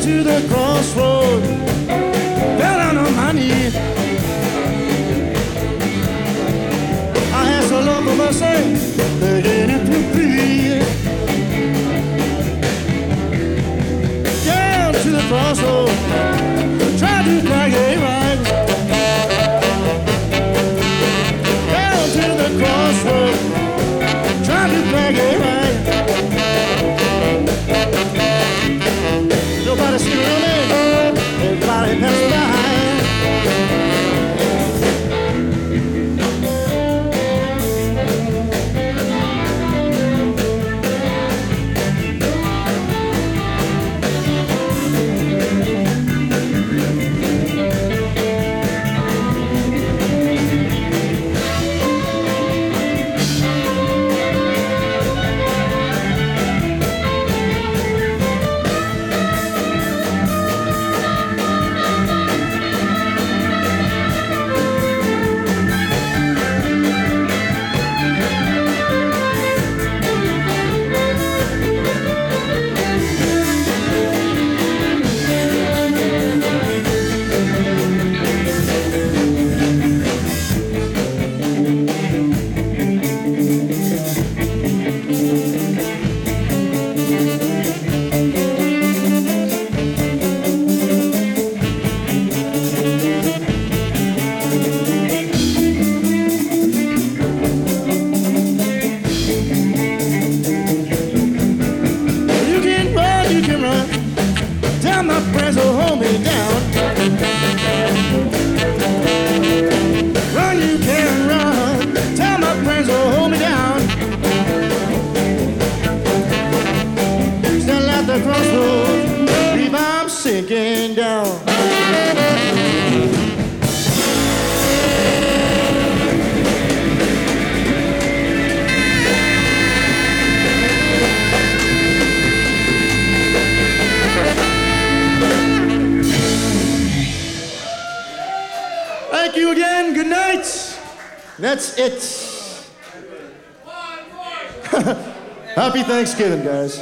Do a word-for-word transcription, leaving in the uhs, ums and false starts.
to the crossroad, fell down on my knee. I asked the Lord for mercy, begging Him to please. Down to the crossroad, tried to drag it right. Down to the crossroad, tried to drag it right. Nobody see me, everybody passing by. Sinking down. Thank you again. Good night. That's it. Happy Thanksgiving, guys.